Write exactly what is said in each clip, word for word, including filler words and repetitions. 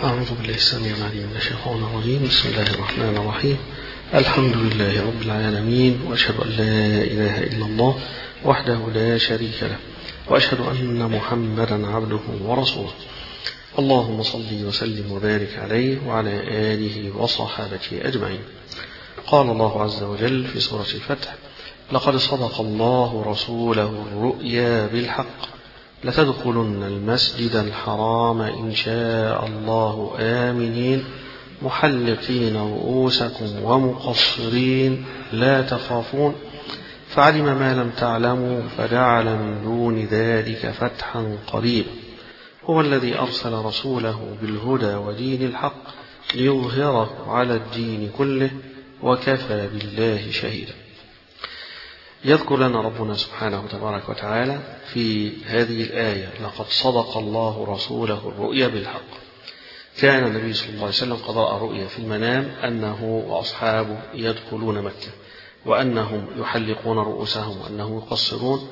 أعوذ بالله السميع العليم من الشيطان الرجيم. بسم الله الرحمن الرحيم. الحمد لله رب العالمين، وأشهد أن لا إله إلا الله وحده لا شريك له، وأشهد أن محمدا عبده ورسوله. اللهم صل وسلم وبارك عليه وعلى آله وصحابته أجمعين. قال الله عز وجل في سورة الفتح: لقد صدق الله رسوله الرؤيا بالحق لتدخلن المسجد الحرام إن شاء الله آمنين محلقين رؤوسكم ومقصرين لا تخافون فعلم ما لم تعلموا فجعل من دون ذلك فتحا قريبا هو الذي أرسل رسوله بالهدى ودين الحق ليظهره على الدين كله وكفى بالله شهيدا. يذكر لنا ربنا سبحانه تبارك وتعالى في هذه الآية: لقد صدق الله رسوله الرؤيا بالحق. كان النبي صلى الله عليه وسلم قد رأى رؤيا في المنام أنه وأصحابه يدخلون مكة وأنهم يحلقون رؤوسهم وأنهم يقصرون،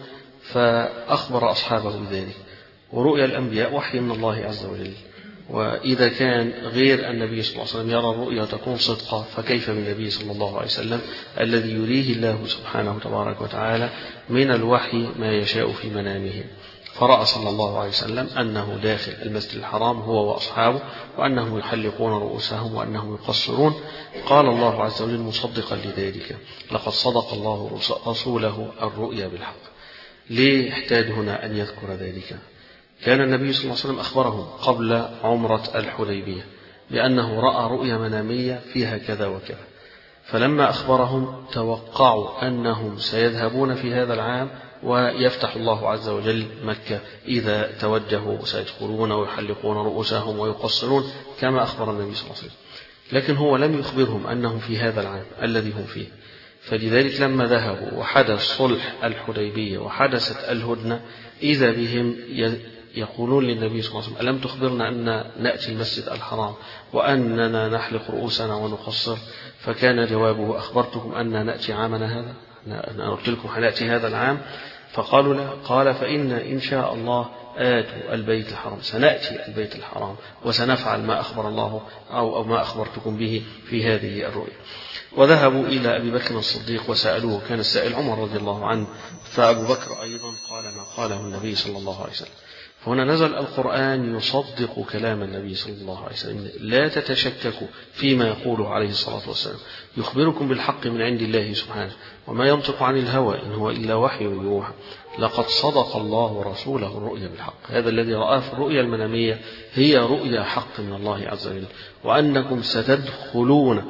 فأخبر أصحابه بذلك. ورؤيا الأنبياء وحي من الله عز وجل، وإذا كان غير النبي صلى الله عليه وسلم يرى الرؤيا وتكون صدقا، فكيف بالنبي صلى الله عليه وسلم الذي يريه الله سبحانه تبارك وتعالى من الوحي ما يشاء في منامه. فرأى صلى الله عليه وسلم أنه داخل المسجد الحرام هو وأصحابه، وأنهم يحلقون رؤوسهم وأنهم يقصرون. قال الله عز وجل مصدقا لذلك: لقد صدق الله رسوله الرؤيا بالحق. ليه احتاج هنا أن يذكر ذلك؟ كان النبي صلى الله عليه وسلم أخبرهم قبل عمرة الحديبية بأنه رأى رؤيا منامية فيها كذا وكذا، فلما أخبرهم توقعوا أنهم سيذهبون في هذا العام ويفتح الله عز وجل مكة إذا توجهوا سيدخلون ويحلقون رؤوسهم ويقصرون كما أخبر النبي صلى الله عليه وسلم. لكن هو لم يخبرهم أنهم في هذا العام الذي هم فيه، فلذلك لما ذهبوا وحدث صلح الحديبية وحدثت الهدنة إذا بهم يقولون للنبي صلى الله عليه وسلم: ألم تخبرنا أن نأتي المسجد الحرام وأننا نحلق رؤوسنا ونقصر؟ فكان جوابه: أخبرتكم أن نأتي عامنا هذا؟ أنا قلت لكم هنأتي هذا العام؟ فقالوا لا. قال: فإن إن شاء الله آتوا البيت الحرام، سنأتي البيت الحرام وسنفعل ما أخبر الله أو, أو ما أخبرتكم به في هذه الرؤيا. وذهبوا إلى أبي بكر الصديق وسألوه، كان السائل عمر رضي الله عنه، فأبو بكر أيضا قال ما قاله النبي صلى الله عليه وسلم. فهنا نزل القرآن يصدق كلام النبي صلى الله عليه وسلم: لا تتشككوا فيما يقوله عليه الصلاة والسلام، يخبركم بالحق من عند الله سبحانه، وما ينطق عن الهوى إن هو إلا وحي يوحى. لقد صدق الله رسوله الرؤيا بالحق. هذا الذي رآه في الرؤيا المنامية هي رؤيا حق من الله عز وجل، وأنكم ستدخلون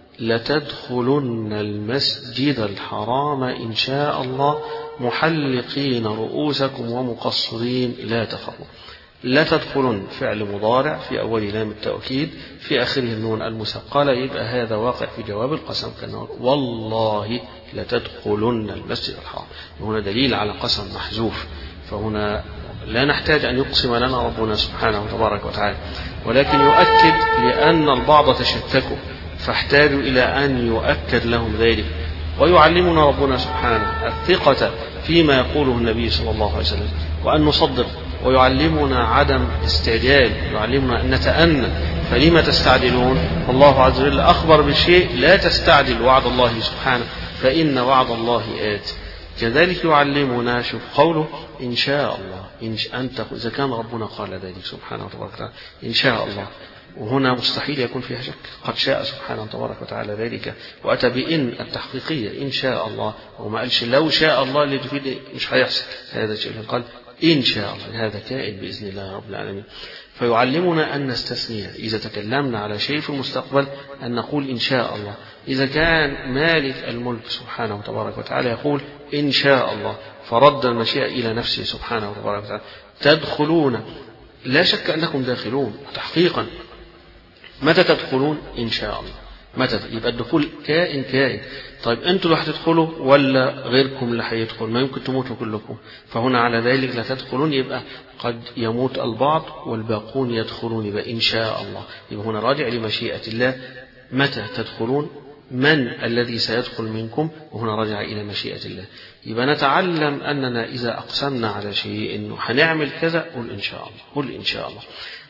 لتدخلن المسجد الحرام إن شاء الله محلقين رؤوسكم ومقصرين لا تخافون. لا تدخلن فعل مضارع في أول لام التأكيد في آخره النون المثقلة، يبقى هذا واقع في جواب القسم كالنار: والله لتدخلن المسجد الحرام. وهنا دليل على قسم محذوف، فهنا لا نحتاج أن يقسم لنا ربنا سبحانه تبارك وتعالى، ولكن يؤكد لأن البعض تشككوا فاحتاجوا إلى أن يؤكد لهم ذلك. ويعلمنا ربنا سبحانه الثقة فيما يقوله النبي صلى الله عليه وسلم وأن نصدق، ويعلمنا عدم استعجال، يعلمنا أن نتأنى. فلما تستعجلون؟ الله عز وجل أخبر بشيء لا تستعجل وعد الله سبحانه فإن وعد الله آت. كذلك يعلمنا شوف قوله إن شاء الله، إن أنت إذا كان ربنا قال ذلك سبحانه وتعالى إن شاء الله، وهنا مستحيل يكون فيها شك، قد شاء سبحانه تبارك وتعالى ذلك، وأتى بإن التحقيقية إن شاء الله، وما قالش لو شاء الله اللي تفيد مش هيحصل هذا الشيء، قال إن شاء الله هذا كائن بإذن الله رب العالمين. فيعلمنا أن نستثني إذا تكلمنا على شيء في المستقبل أن نقول إن شاء الله. إذا كان مالك الملك سبحانه تبارك وتعالى يقول إن شاء الله، فرد المشيئة إلى نفسه سبحانه تبارك وتعالى: تدخلون، لا شك أنكم داخلون تحقيقا. متى تدخلون؟ إن شاء الله. متى؟ يبقى الدخول كائن كائن. طيب أنتوا اللي هتدخلوا ولا غيركم اللي هيدخل؟ ما يمكن تموتوا كلكم. فهنا على ذلك لا تدخلون، يبقى قد يموت البعض والباقون يدخلون، يبقى إن شاء الله. يبقى هنا راجع لمشيئة الله. متى تدخلون؟ من الذي سيدخل منكم؟ وهنا رجع إلى مشيئة الله. يبقى نتعلم أننا إذا أقسمنا على شيء إنه هنعمل كذا قل إن شاء الله، قل إن شاء الله.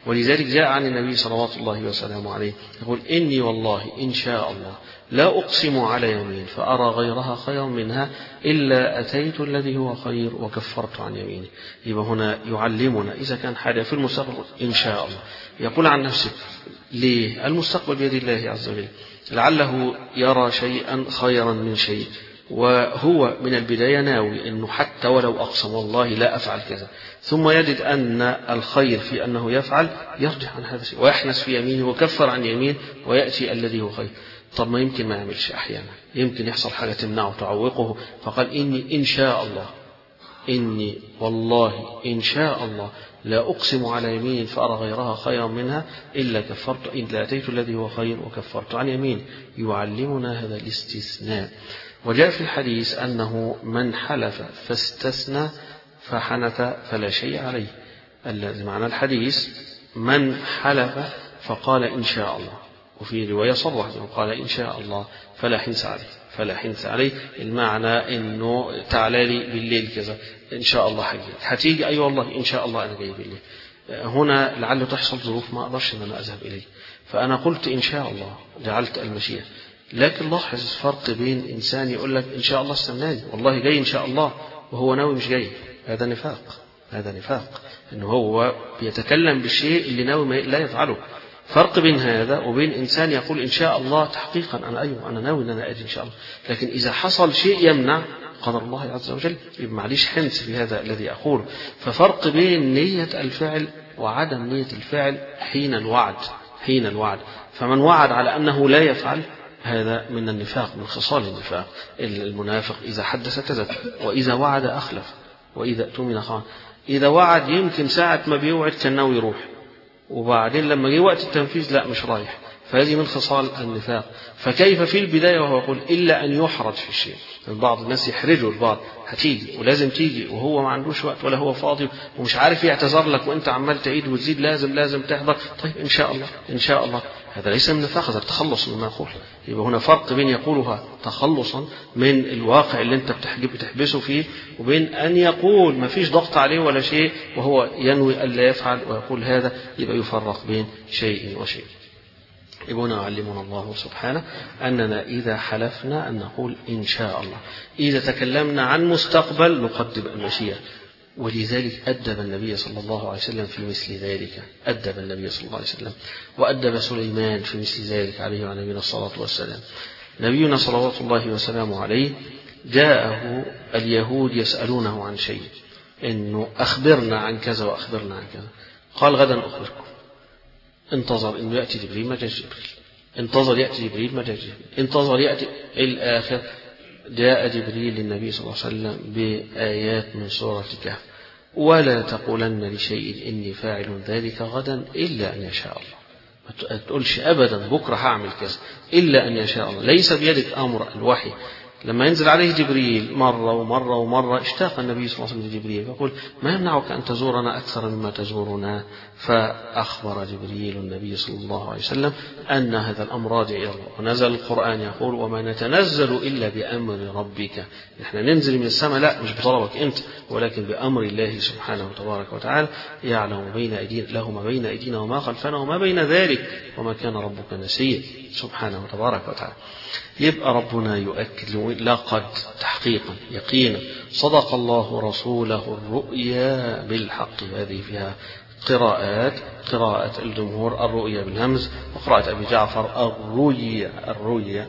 ولذلك جاء عن النبي صلوات الله وسلامه عليه يقول إني والله إن شاء الله لا أقسم على يمين فأرى غيرها خيرا منها إلا أتيت الذي هو خير وكفرت عن يميني. يبقى هنا يعلمنا إذا كان حاجة في المستقبل إن شاء الله يقول عن نفسه ليه المستقبل بيد الله عز وجل، لعله يرى شيئا خيرا من شيء وهو من البداية ناوي أنه حتى ولو أقسم والله لا أفعل كذا، ثم يجد أن الخير في أنه يفعل يرجع عن هذا الشيء ويحنس في يمينه وكفر عن يمين ويأتي الذي هو خير. طب ما يمكن ما يعملش أحيانا، يمكن يحصل حاجة تمنعه تعوقه، فقال إني إن شاء الله إني والله إن شاء الله لا أقسم على يمين فأرى غيرها خيرا منها إلا كفرت إلا أتيت الذي هو خير وكفرت عن يمين. يعلمنا هذا الاستثناء. وجاء في الحديث أنه من حلف فاستثنى فحنث فلا شيء عليه. الذي معنى الحديث من حلف فقال إن شاء الله، وفي رواية صرح قال إن شاء الله فلا حنث عليه فلا حنث عليه. المعنى إنه تعالى لي بالليل كذا إن شاء الله حاجة هتيجي، أي والله إن شاء الله أنا جاي بالليل. هنا لعله تحصل ظروف ما أقدرش أن أنا أذهب إليه، فأنا قلت إن شاء الله جعلت المشيئة. لكن لاحظ فرق بين إنسان يقول لك إن شاء الله استناني والله جاي إن شاء الله وهو ناوي مش جاي، هذا نفاق. هذا نفاق إنه هو بيتكلم بالشيء اللي ناوي لا يفعله. فرق بين هذا وبين إنسان يقول إن شاء الله تحقيقا أنا أيوة أنا ناوي أن أنا أجي إن شاء الله، لكن إذا حصل شيء يمنع قدر الله عز وجل يبقى معليش حنث في هذا الذي أقوله. ففرق بين نية الفعل وعدم نية الفعل حين الوعد حين الوعد فمن وعد على أنه لا يفعل هذا من النفاق، من خصال النفاق. المنافق إذا حدث كذب وإذا وعد أخلف وإذا اؤتمن خان. إذا وعد يمكن ساعة ما بيوعد كان ناوي يروح، وبعدين لما جه وقت التنفيذ لا مش رايح، فهذه من خصال النفاق. فكيف في البداية وهو يقول إلا أن يحرج في الشيء. بعض الناس يحرجوا البعض هتيجي ولازم تيجي وهو ما عندوش وقت ولا هو فاضي ومش عارف يعتذر لك وانت عمال تعيد وتزيد لازم لازم تحضر. طيب إن شاء الله إن شاء الله هذا ليس من نفاق، هذا تخلص مما يقول. يبقى هنا فرق بين يقولها تخلصا من الواقع اللي انت بتحبسه فيه وبين أن يقول ما فيش ضغط عليه ولا شيء وهو ينوي ألا يفعل ويقول هذا. يبقى يفرق بين شيء وشيء. يبقى يعلمنا الله سبحانه أننا إذا حلفنا أن نقول إن شاء الله، إذا تكلمنا عن مستقبل نقدم المشيئة. ولذلك أدب النبي صلى الله عليه وسلم في مثل ذلك أدب النبي صلى الله عليه وسلم وأدب سليمان في مثل ذلك عليه وعلى نبينا الصلاة والسلام. نبينا صلوات الله وسلامه عليه جاءه اليهود يسألونه عن شيء، إنه أخبرنا عن كذا وأخبرنا عن كذا. قال غدا أخبركم. انتظر إنه يأتي جبريل ما جاء جبريل، انتظر يأتي جبريل ما جاء جبريل، انتظر يأتي الآخر جاء جبريل للنبي صلى الله عليه وسلم بآيات من سورة الكهف. ولا تقولن لشيء إني فاعل ذلك غدا إلا أن يشاء الله. ما تقولش أبدا بكرة هعمل كذا إلا أن يشاء الله. ليس بيدك أمر الوحي. لما ينزل عليه جبريل مرة ومرة ومرة اشتاق النبي صلى الله عليه وسلم لجبريل يقول ما يمنعك أن تزورنا أكثر مما تزورنا. فأخبر جبريل النبي صلى الله عليه وسلم أن هذا الأمر راجع إلى الله. ونزل القرآن يقول وما نتنزل إلا بأمر ربك. نحن ننزل من السماء لا مش بطلبك أنت ولكن بأمر الله سبحانه وتبارك وتعالى. يعلم بين أيدينا له ما بين أيدينا وما خلفنا وما بين ذلك وما كان ربك نسيا سبحانه وتبارك وتعالى. يبقى ربنا يؤكد لقد تحقيقا يقينا صدق الله رسوله الرؤيا بالحق. هذه فيها قراءات، قراءة الجمهور الرؤيا بالهمز، وقراءة أبي جعفر الرؤيا الرؤيا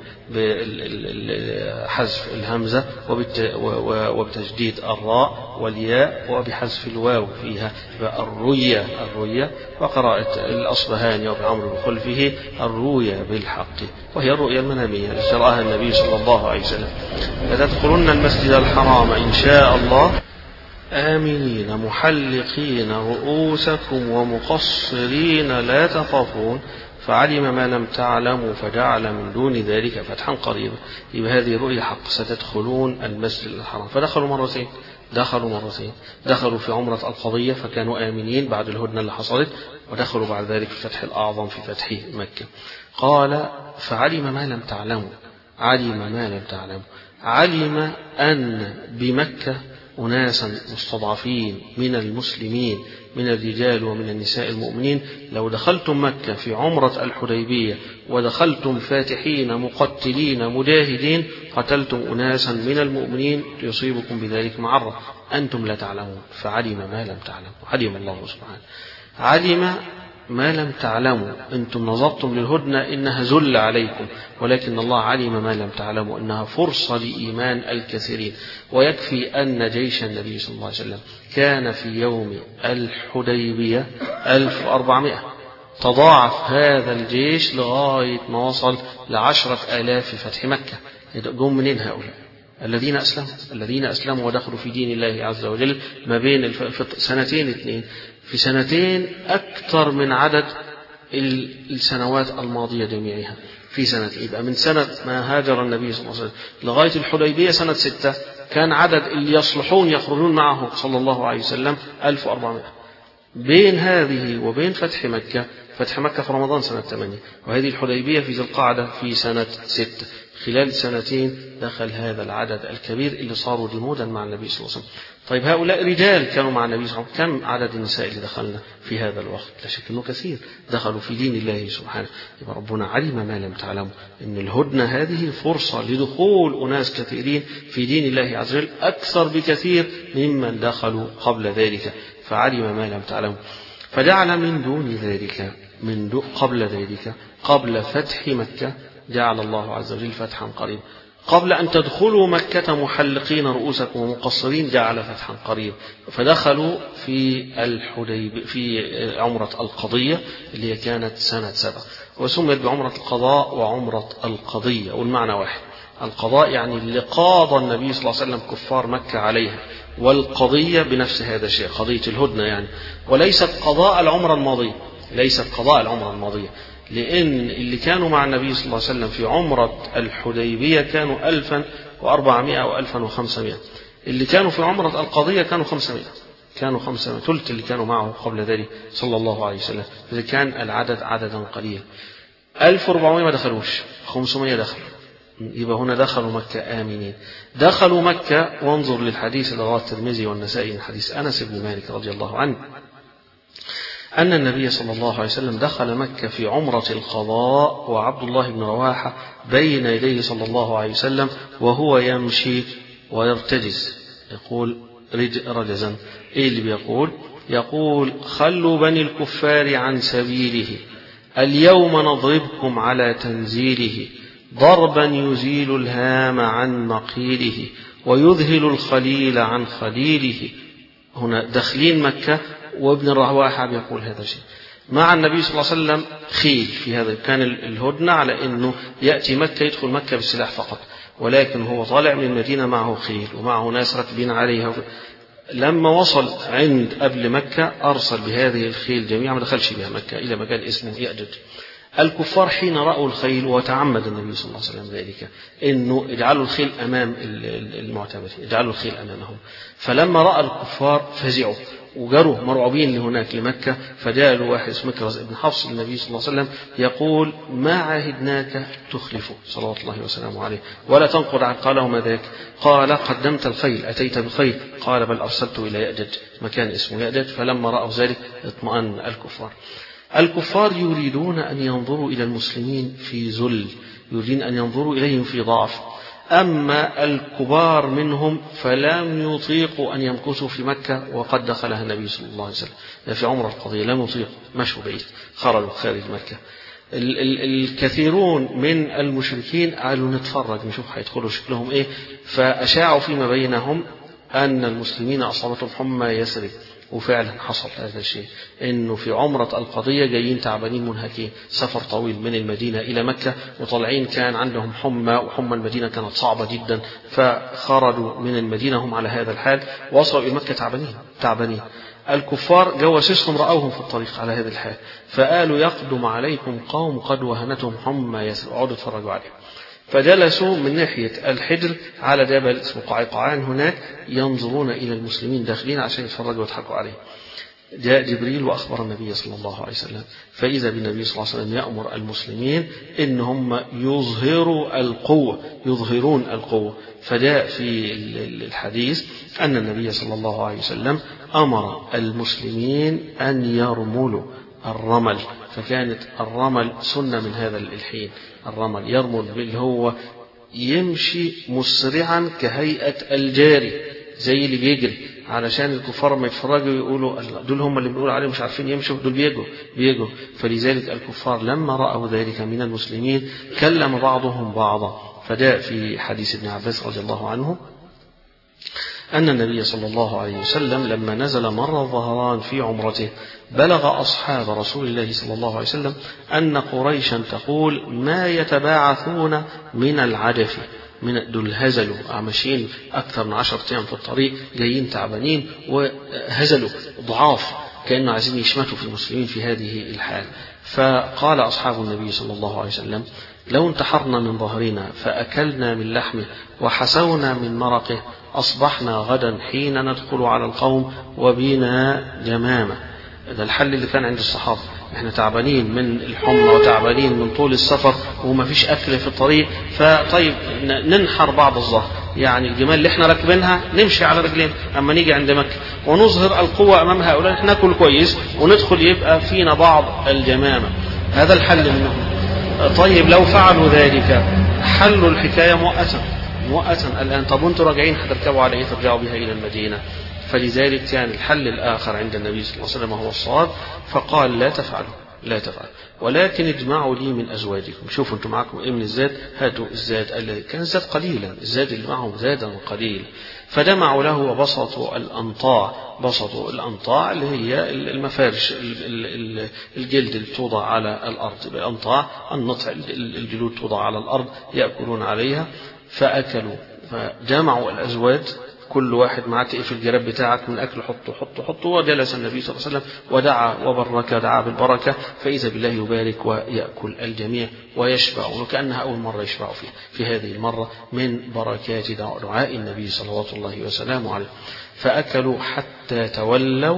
بحذف الهمزة وبتجديد الراء والياء وبحذف الواو فيها الرؤيا الرؤيا. وقراءة الأصبهاني وابن عمرو بخلفه الرؤيا بالحق، وهي الرؤيا المنامية التي رآها النبي صلى الله عليه وسلم. لتدخلن المسجد الحرام إن شاء الله آمنين محلقين رؤوسكم ومقصرين لا تخافون فعلم ما لم تعلموا فجعل من دون ذلك فتحا قريبا. يبقى هذه رؤيا حق. ستدخلون المسجد الحرام. فدخلوا مرتين دخلوا مرتين دخلوا في عمرة القضية فكانوا آمنين بعد الهدنة اللي حصلت، ودخلوا بعد ذلك في الفتح الأعظم في فتح مكة. قال فعلم ما لم تعلموا. علم ما لم تعلموا علم أن بمكة أناسا مستضعفين من المسلمين من الرجال ومن النساء المؤمنين، لو دخلتم مكة في عمرة الحديبية ودخلتم فاتحين مقتلين مجاهدين قتلتم أناسا من المؤمنين يصيبكم بذلك معرة أنتم لا تعلمون، فعلم ما لم تعلموا. علم الله سبحانه، علم ما لم تعلموا. أنتم نظرتم للهدنة إنها ذل عليكم، ولكن الله علم ما لم تعلموا إنها فرصة لإيمان الكثيرين. ويكفي أن جيش النبي صلى الله عليه وسلم كان في يوم الحديبية ألف وأربعمائة، تضاعف هذا الجيش لغاية ما وصل لعشرة آلاف في فتح مكة. جم منين هؤلاء؟ الذين أسلموا الذين أسلموا ودخلوا في دين الله عز وجل ما بين سنتين اثنين، في سنتين أكثر من عدد السنوات الماضية جميعها. في سنة يبقى من سنة ما هاجر النبي صلى الله عليه وسلم لغاية الحديبية سنة ستة كان عدد اللي يصلحون يخرجون معه صلى الله عليه وسلم ألف وأربعمائة. بين هذه وبين فتح مكة، فتح مكة في رمضان سنة ثمانية، وهذه الحديبية في ذي القعدة في سنة ستة. خلال سنتين دخل هذا العدد الكبير اللي صاروا جنودا مع النبي صلى الله عليه وسلم. طيب هؤلاء رجال كانوا مع النبي صلى الله عليه وسلم، كم عدد النساء اللي دخلنا في هذا الوقت؟ لا شك أنه كثير، دخلوا في دين الله سبحانه. يبقى ربنا علم ما لم تعلموا، أن الهدنة هذه فرصة لدخول أناس كثيرين في دين الله عز وجل أكثر بكثير ممن دخلوا قبل ذلك، فعلم ما لم تعلموا. فجعل من دون ذلك من دو قبل ذلك قبل فتح مكة جعل الله عز وجل فتحا قريبا. قبل أن تدخلوا مكة محلقين رؤوسكم ومقصرين جعل فتحا قريبا، فدخلوا في الحديبية في عمرة القضية اللي هي كانت سنة سبعة، وسميت بعمرة القضاء وعمرة القضية، والمعنى واحد. القضاء يعني اللي قاضى النبي صلى الله عليه وسلم كفار مكة عليها، والقضية بنفس هذا الشيء قضية الهدنة يعني، وليست قضاء العمرة الماضية، ليست قضاء العمرة الماضية، لأن اللي كانوا مع النبي صلى الله عليه وسلم في عمرة الحديبية كانوا ألفا وأربعمائة أو ألفا وخمسمائة، اللي كانوا في عمرة القضية كانوا خمسمائة، كانوا خمسمائة، ثلث اللي كانوا معه قبل ذلك صلى الله عليه وسلم، إذا كان العدد عددا قليلا. ألف وأربعمائة ما دخلوش، خمسمائة دخلوا، يبقى هنا دخلوا مكة آمنين. دخلوا مكة، وانظر للحديث اللي رواه الترمذي والنسائي من حديث أنس بن مالك رضي الله عنه أن النبي صلى الله عليه وسلم دخل مكة في عمرة القضاء وعبد الله بن رواحة بين يديه صلى الله عليه وسلم وهو يمشي ويرتجز، يقول رجزا. إيه اللي بيقول؟ يقول خلوا بني الكفار عن سبيله، اليوم نضربكم على تنزيله، ضربا يزيل الهام عن مقيله ويذهل الخليل عن خليله. هنا داخلين مكة وابن الرواحة بيقول هذا الشيء. مع النبي صلى الله عليه وسلم خيل، في هذا كان الهدنة على أنه يأتي مكة يدخل مكة بالسلاح فقط، ولكن هو طالع من المدينة معه خيل ومعه ناس راكبين عليها. لما وصل عند قبل مكة أرسل بهذه الخيل جميعا، ما دخلش بها مكة إلى مكان اسمه يأجج. الكفار حين رأوا الخيل، وتعمد النبي صلى الله عليه وسلم ذلك، إنه اجعلوا الخيل أمام المعتمرين، اجعلوا الخيل أمامهم. فلما رأى الكفار فزعوا وجروا مرعوبين لهناك لمكة، فجاء له واحد اسمه مكرز بن حفص النبي صلى الله عليه وسلم يقول ما عهدناك تخلفه صلوات الله وسلامه عليه ولا تنقض عن. قال ما ذاك؟ قال قدمت الخيل، أتيت بالخيل. قال بل أرسلت إلى يأجج، مكان اسمه يأجج. فلما رأوا ذلك اطمأن الكفار. الكفار يريدون أن ينظروا إلى المسلمين في ذل، يريدون أن ينظروا إليهم في ضعف. أما الكبار منهم فلم يطيقوا أن يمكثوا في مكة وقد دخلها النبي صلى الله عليه وسلم في عمرة القضية، لم يطيقوا، مشوا بعيد، خرجوا خارج مكة. ال- ال- الكثيرون من المشركين قالوا نتفرج نشوف هيدخلوا شكلهم إيه، فأشاعوا فيما بينهم أن المسلمين أصابتهم حمى يثرب. وفعلا حصل هذا الشيء، انه في عمرة القضية جايين تعبانين منهكين، سفر طويل من المدينة الى مكة وطالعين، كان عندهم حمى، وحمى المدينة كانت صعبة جدا، فخرجوا من المدينة هم على هذا الحال، وصلوا الى مكة تعبانين تعبانين. الكفار جواسيسهم رأوهم في الطريق على هذا الحال، فقالوا يقدم عليكم قوم قد وهنتهم حمى يثرب، اقعدوا اتفرجوا عليهم. فجلسوا من ناحية الحجر على جبل اسمه قعقعان، هناك ينظرون إلى المسلمين داخلين عشان يتفرجوا ويضحكوا عليه. جاء جبريل وأخبر النبي صلى الله عليه وسلم، فإذا بالنبي صلى الله عليه وسلم يأمر المسلمين إن هم يظهروا القوة، يظهرون القوة. فجاء في الحديث أن النبي صلى الله عليه وسلم أمر المسلمين أن يرملوا الرمل، فكانت الرمل سنة من هذا الحين. الرمل يرمل اللي هو يمشي مسرعا كهيئة الجاري، زي اللي بيجري، علشان الكفار ما يتفرجوا يقولوا دول هم اللي بنقول عليهم مش عارفين يمشوا، دول بيجوا بيجوا فلذلك الكفار لما رأوا ذلك من المسلمين كلم بعضهم بعضا. فجاء في حديث ابن عباس رضي الله عنه أن النبي صلى الله عليه وسلم لما نزل مر الظهران في عمرته بلغ أصحاب رسول الله صلى الله عليه وسلم أن قريشا تقول ما يتباعثون من العدف، من دول هزلوا ماشيين أكثر من عشرة أيام في الطريق، جايين تعبانين وهزلوا ضعاف، كأنه عايزين يشمتوا في المسلمين في هذه الحال. فقال أصحاب النبي صلى الله عليه وسلم لو انتحرنا من ظهرنا فأكلنا من لحمه وحسونا من مرقه أصبحنا غدا حين ندخل على القوم وبنا جمامة. ده الحل اللي كان عند الصحابة، احنا تعبانين من الحمى وتعبانين من طول السفر وما فيش أكل في الطريق، فطيب ننحر بعض الظهر، يعني الجمال اللي احنا راكبينها نمشي على رجلين أما نيجي عند مكة ونظهر القوة أمام هؤلاء، احنا ناكل كويس وندخل يبقى فينا بعض الجمامة. هذا الحل منهم. طيب لو فعلوا ذلك حلوا الحكاية مؤقتا مؤقتا الآن، طب وانتوا راجعين هتركبوا على ايه ترجعوا بها إلى المدينة؟ فلذلك كان يعني الحل الآخر عند النبي صلى الله عليه وسلم هو الصواب، فقال لا تفعلوا لا تفعلوا ولكن اجمعوا لي من أزواجكم، شوفوا انتم معكم ايه من الزاد، هاتوا الزاد الذي كان الزاد قليلا، الزاد اللي معهم زادا قليل. فجمعوا له وبسطوا الأنطاع، بسطوا الأنطاع اللي هي المفارش الجلد اللي توضع على الأرض، الأنطاع النطع الجلود توضع على الأرض يأكلون عليها. فأكلوا فجمعوا الأزواج، كل واحد معاه في الجراب بتاعك من أكل حطه حطه حطه. وجلس النبي صلى الله عليه وسلم ودعا وبرك، دعا بالبركة، فإذا بالله يبارك ويأكل الجميع ويشبع، وكأنها أول مرة يشبع فيه في هذه المرة من بركات دعاء النبي صلوات الله وسلامه عليه. فأكلوا حتى تولوا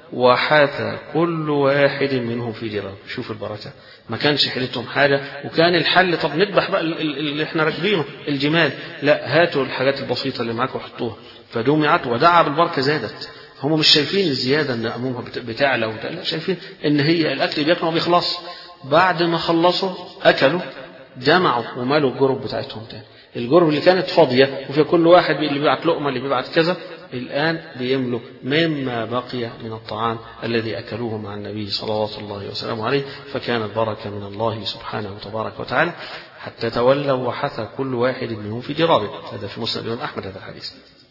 وحاث كل واحد منهم في جراب. شوف البركة، ما كانش حيلتهم حاجة، وكان الحل طب نذبح بقى اللي احنا راكبينه الجمال، لا هاتوا الحاجات البسيطة اللي معاكم وحطوها. فدمعت ودعا بالبركة زادت. هم مش شايفين الزيادة ان أمامها بتعلى وبتاع، لا شايفين ان هي الأكل بياكلوا وبيخلص. بعد ما خلصوا أكلوا جمعوا ومالوا الجرب بتاعتهم تاني، الجرب اللي كانت فاضية وفي كل واحد اللي بيبعت لقمة اللي بيبعت كذا، الآن بيملوا مما بقي من الطعام الذي أكلوه مع النبي صلوات الله وسلامه عليه. فكانت بركة من الله سبحانه وتبارك وتعالى. حتى تولوا وحثى كل واحد منهم في جرابه. هذا في مسند الإمام أحمد هذا الحديث.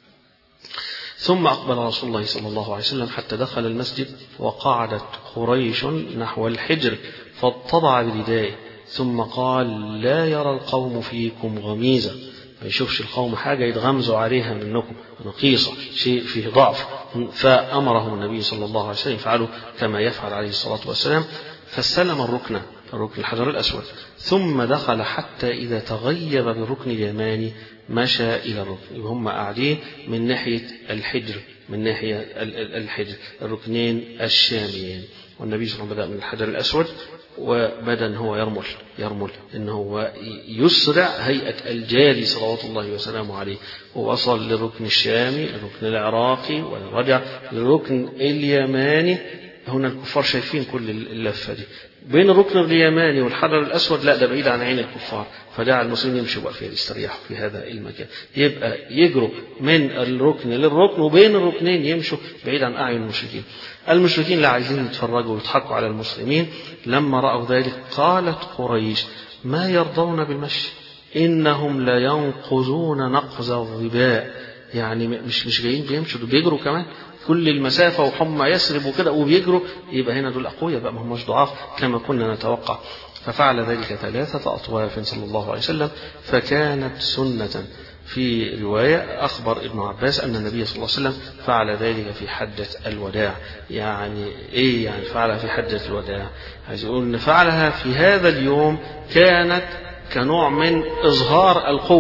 ثم أقبل رسول الله صلى الله عليه وسلم حتى دخل المسجد، وقعدت قريش نحو الحجر فاطبع بردائه، ثم قال لا يرى القوم فيكم غميزة، ما يشوفش القوم حاجة يتغمزوا عليها منكم، نقيصة شيء فيه ضعف. فأمرهم النبي صلى الله عليه وسلم يفعلوا كما يفعل عليه الصلاة والسلام. فاستلم الركن الركن الحجر الأسود، ثم دخل حتى إذا تغيب بالركن اليماني مشى إلى الركن. هم قاعدين من ناحية الحجر، من ناحية الحجر الركنين الشاميين، والنبي صلى الله عليه وسلم بدأ من الحجر الأسود وبدأ أن هو يرمل يرمل إن هو يسرع هيئة الجاري صلوات الله وسلامه عليه، ووصل للركن الشامي، الركن العراقي، ورجع للركن اليماني. هنا الكفار شايفين كل اللفة دي بين الركن اليماني والحجر الأسود، لا ده بعيد عن عين الكفار، فدعا المسلمين يمشوا بقى فيه يستريحوا في هذا المكان، يبقى يجروا من الركن للركن وبين الركنين يمشوا بعيد عن أعين المشركين. المشركين لا عايزين يتفرجوا ويضحكوا على المسلمين. لما رأوا ذلك قالت قريش ما يرضون بالمشي، إنهم لا ينقذون نقز الظباء، يعني مش مش جايين بيمشوا، دول بيجروا كمان كل المسافة وحمى يسرب وكده وبيجروا، يبقى هنا دول أقوياء بقى، ما هماش ضعاف كما كنا نتوقع. ففعل ذلك ثلاثة أطواف صلى الله عليه وسلم، فكانت سنة. في رواية أخبر ابن عباس أن النبي صلى الله عليه وسلم فعل ذلك في حجة الوداع. يعني إيه يعني فعلها في حجة الوداع؟ عايز يقول أن فعلها في هذا اليوم كانت كنوع من إظهار القوة،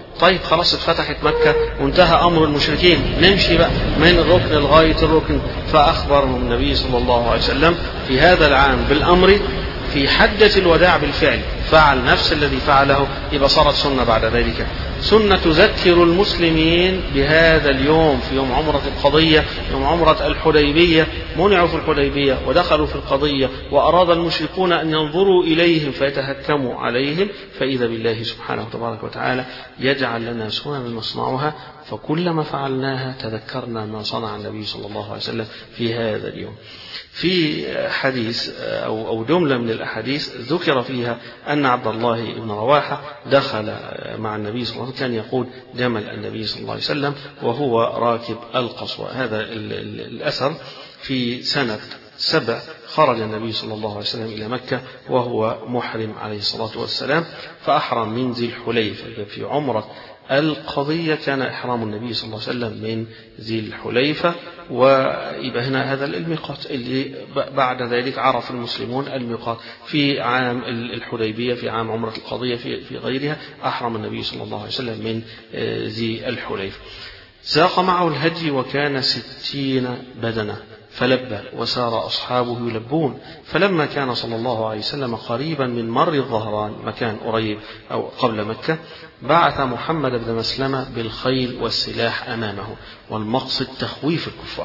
طيب خلاص اتفتحت مكة وانتهى أمر المشركين، نمشي بقى من الركن لغاية الركن. فأخبرهم النبي صلى الله عليه وسلم في هذا العام بالأمر في حجة الوداع بالفعل، فعل نفس الذي فعله، يبقى صارت سنة بعد ذلك، سنة تذكر المسلمين بهذا اليوم في يوم عمرة القضية، يوم عمرة الحديبية. منعوا في الحديبية ودخلوا في القضية وأراد المشركون أن ينظروا إليهم فيتهكموا عليهم، فإذا بالله سبحانه وتبارك وتعالى يجعل لنا سنن نصنعها، فكلما فعلناها تذكرنا ما صنع النبي صلى الله عليه وسلم في هذا اليوم. في حديث أو أو جملة من الأحاديث ذكر فيها أن عبد الله بن رواحة دخل مع النبي صلى الله عليه وسلم، كان يقود جمل النبي صلى الله عليه وسلم وهو راكب القصوى. هذا الأثر في سنة سبع خرج النبي صلى الله عليه وسلم إلى مكة وهو محرم عليه الصلاة والسلام، فأحرم من ذي الحليفة. في عمرة القضية كان إحرام النبي صلى الله عليه وسلم من ذي الحليفة، ويبقى هنا هذا الميقات اللي بعد ذلك عرف المسلمون الميقات. في عام الحديبية، في عام عمرة القضية، في في غيرها أحرم النبي صلى الله عليه وسلم من ذي الحليفة. ساق معه الهدي وكان ستين بدنة، فلبى وسار أصحابه يلبون. فلما كان صلى الله عليه وسلم قريبا من مر الظهران، مكان قريب أو قبل مكة، بعث محمد بن مسلمة بالخيل والسلاح أمامه، والمقصد تخويف الكفار.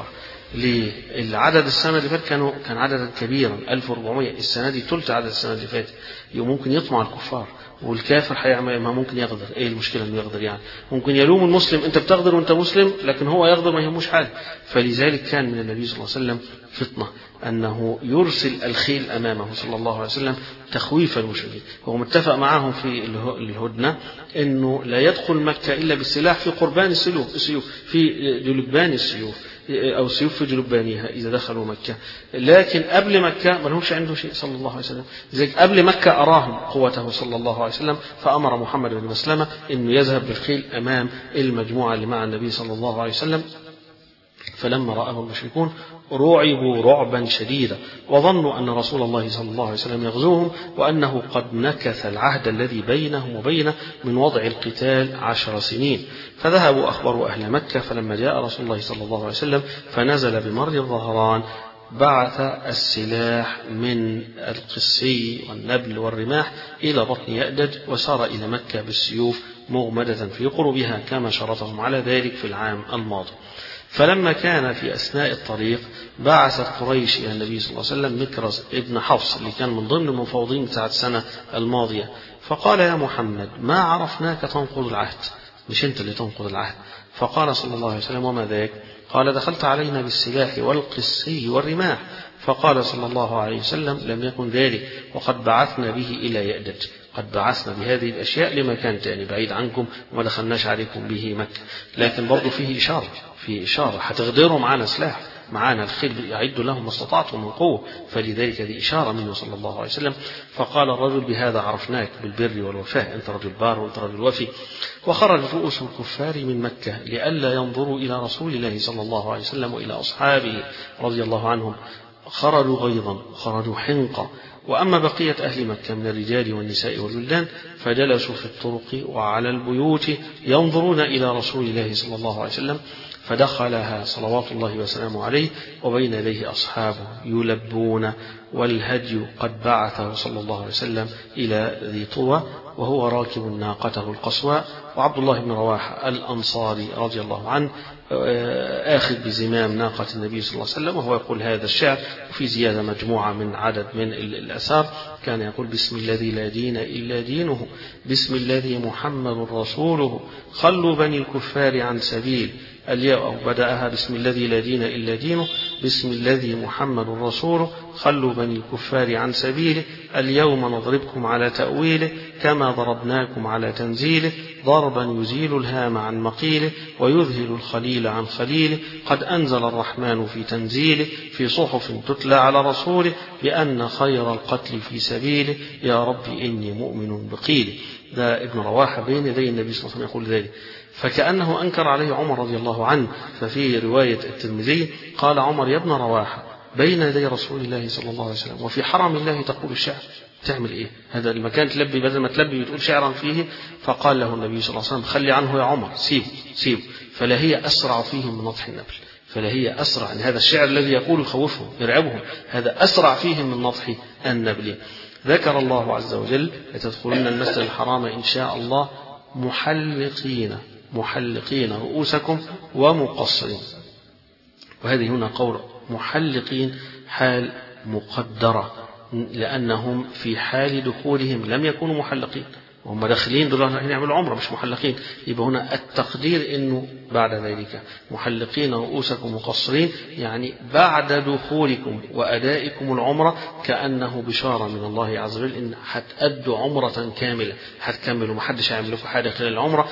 للعدد السنة اللي فات كانوا كان عددا كبيرا ألف وأربعمائة، السنة دي ثلث عدد السنة اللي فات، ممكن يطمع الكفار، والكافر هيعمل ما ممكن يغدر. ايه المشكلة انه يغدر؟ يعني ممكن يلوم المسلم، انت بتغدر وانت مسلم، لكن هو يغدر ما يهموش حاجة. فلذلك كان من النبي صلى الله عليه وسلم فطنة انه يرسل الخيل امامه صلى الله عليه وسلم تخويف المشركين. هو متفق معهم في الهدنة انه لا يدخل مكة الا بالسلاح في قربان السيوف، في جلبان السيوف أو سيوف في جلبانها إذا دخلوا مكة. لكن قبل مكة ما لهمش عنده شيء صلى الله عليه وسلم، زي قبل مكة أراهم قوته صلى الله عليه وسلم، فأمر محمد بن مسلمة إنه يذهب بالخيل أمام المجموعة اللي مع النبي صلى الله عليه وسلم. فلما رآه المشركون رعبوا رعبا شديدا، وظنوا أن رسول الله صلى الله عليه وسلم يغزوهم، وأنه قد نكث العهد الذي بينهم وبينه من وضع القتال عشر سنين. فذهبوا أخبروا أهل مكة، فلما جاء رسول الله صلى الله عليه وسلم فنزل بمر الظهران، بعث السلاح من القسي والنبل والرماح إلى بطن يأدج، وسار إلى مكة بالسيوف مغمدة في قربها كما شرطهم على ذلك في العام الماضي. فلما كان في أثناء الطريق بعثت قريش إلى النبي صلى الله عليه وسلم مكرز ابن حفص اللي كان من ضمن المفاوضين بتاعت السنة الماضية، فقال: يا محمد ما عرفناك تنقض العهد، مش أنت اللي تنقض العهد. فقال صلى الله عليه وسلم: وما ذاك؟ قال: دخلت علينا بالسلاح والقسي والرماح. فقال صلى الله عليه وسلم: لم يكن ذلك، وقد بعثنا به إلى يأدج، قد بعثنا بهذه الأشياء لمكان تاني بعيد عنكم وما دخلناش عليكم به مكة. لكن برضو فيه إشارة، فيه إشارة هتغدروا معنا سلاح، معانا الخيل يعد لهم ما استطعتم من قوة، فلذلك هذه إشارة منه صلى الله عليه وسلم. فقال الرجل: بهذا عرفناك بالبر والوفاء، أنت رجل بار وأنت رجل وفي. وخرج رؤوس الكفار من مكة لئلا ينظروا إلى رسول الله صلى الله عليه وسلم وإلى أصحابه رضي الله عنهم، خرجوا غيظا، خرجوا حنقا. وأما بقية أهل مكة من الرجال والنساء والولدان فجلسوا في الطرق وعلى البيوت ينظرون إلى رسول الله صلى الله عليه وسلم، فدخلها صلوات الله وسلامه عليه وبين يديه أصحابه يلبون، والهدي قد بعثه صلى الله عليه وسلم إلى ذي طوى وهو راكب ناقته القصواء، وعبد الله بن رواحة الأنصاري رضي الله عنه آخذ بزمام ناقة النبي صلى الله عليه وسلم، وهو يقول هذا الشعر. وفي زيادة مجموعة من عدد من الأثار، كان يقول: بسم الذي لا دين إلا دينه، بسم الذي محمد رسوله، خلوا بني الكفار عن سبيل اليوم. بدأها بسم الذي لا دين إلا دينه، بسم الذي محمد رسوله، خلوا بني الكفار عن سبيله، اليوم نضربكم على تأويله كما ضربناكم على تنزيله، ضربا يزيل الهام عن مقيله ويذهل الخليل عن خليله، قد أنزل الرحمن في تنزيله في صحف تتلى على رسوله بأن خير القتل في سبيله، يا رب إني مؤمن بقيله. ده ابن رواحة بين يدي النبي صلى الله عليه وسلم يقول ذلك، فكأنه أنكر عليه عمر رضي الله عنه. ففي رواية الترمذي قال عمر: يا ابن رواحة بين يدي رسول الله صلى الله عليه وسلم وفي حرم الله تقول الشعر، تعمل إيه؟ هذا المكان تلبي، بدل ما تلبي بتقول شعرا فيه. فقال له النبي صلى الله عليه وسلم خلي عنه يا عمر، سيبه سيبه، فلا هي أسرع فيهم من نطح النبل، فلا هي أسرع، يعني هذا الشعر الذي يقول يخوفهم يرعبهم، هذا أسرع فيهم من نطح النبل. ذكر الله عز وجل لتدخلن المسجد الحرام إن شاء الله محلقين محلقين رؤوسكم ومقصرين، وهذه هنا قول محلقين حال مقدرة، لأنهم في حال دخولهم لم يكونوا محلقين، وهم داخلين دول رايحين يعملوا عمرة مش محلقين. يبقى هنا التقدير إنه بعد ذلك محلقين رؤوسكم مقصرين، يعني بعد دخولكم وأدائكم العمرة كأنه بشارة من الله عز وجل إن هتأدوا عمرة كاملة، هتكملوا محدش هيعمل لكم حاجة خلال العمرة،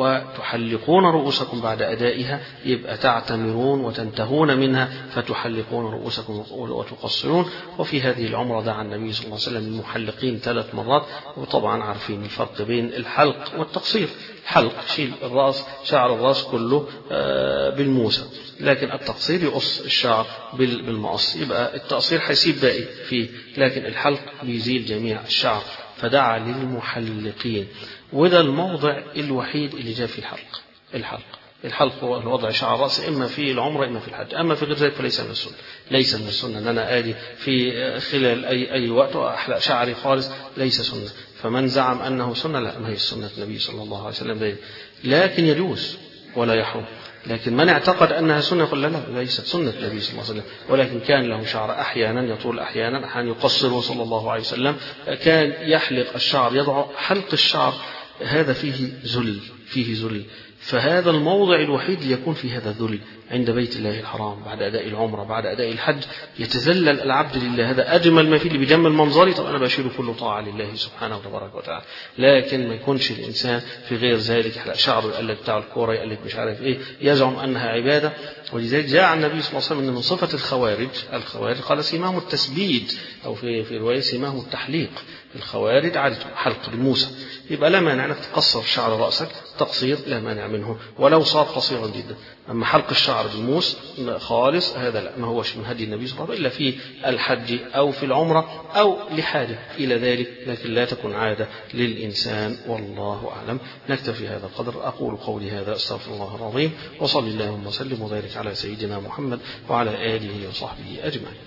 وتحلقون رؤوسكم بعد أدائها، يبقى تعتمرون وتنتهون منها فتحلقون رؤوسكم وتقصرون. وفي هذه العمرة دعا النبي صلى الله عليه وسلم المحلقين ثلاث مرات، وطبعا عارفين الفرق بين الحلق والتقصير. الحلق شيل الرأس، شعر الرأس كله بالموسى، لكن التقصير يقص الشعر بالمقص، يبقى التقصير هيسيب باقي فيه، لكن الحلق بيزيل جميع الشعر. فدعا للمحلقين، وده الموضع الوحيد اللي جاء فيه الحلق. الحلق الحلق هو وضع شعر الرأس إما في العمرة إما في الحج، أما في غير ذلك فليس من السنة. ليس من السنة أن أنا آدي في خلال أي أي وقت وأحلق شعري خالص، ليس سنة. فمن زعم أنه سنة، لا، ما هي سنة النبي صلى الله عليه وسلم ذلك، لكن يجوز ولا يحرم. لكن من اعتقد أنها سنة يقول لا لا ليست سنة النبي صلى الله عليه وسلم، ولكن كان له شعر أحيانا يطول أحيانا، أحيانا يقصره صلى الله عليه وسلم، كان يحلق الشعر يضع حلق الشعر، هذا فيه ذل، فيه ذل. فهذا الموضع الوحيد اللي يكون في هذا الذل عند بيت الله الحرام بعد أداء العمرة بعد أداء الحج، يتذلل العبد لله. هذا أجمل ما فيه، اللي بيجمل منظري طب أنا بشيله كله طاعة لله سبحانه وتبارك وتعالى. لكن ما يكونش الإنسان في غير ذلك يحلق شعره، يقلد بتاع الكورة، يقلد مش عارف إيه، يزعم أنها عبادة. ولذلك جاء النبي صلى الله عليه وسلم أن من صفة الخوارج الخوارج قال سيماهم التسبيد، أو في في رواية سيماهم التحليق. الخوارج عادة حلق بالموسى، يبقى لا مانع أنك تقصر شعر رأسك تقصير، لا مانع منه ولو صار قصيرا جدا. أما حلق الشعر بالموس خالص هذا لا، ما هوش من هدي النبي صلى الله عليه وسلم إلا في الحج أو في العمرة أو لحاجة إلى ذلك، لكن لا تكون عادة للإنسان، والله أعلم. نكتفي هذا القدر. أقول قولي هذا، أستغفر الله العظيم، وصلى اللهم وسلم وبارك على سيدنا محمد وعلى آله وصحبه أجمعين.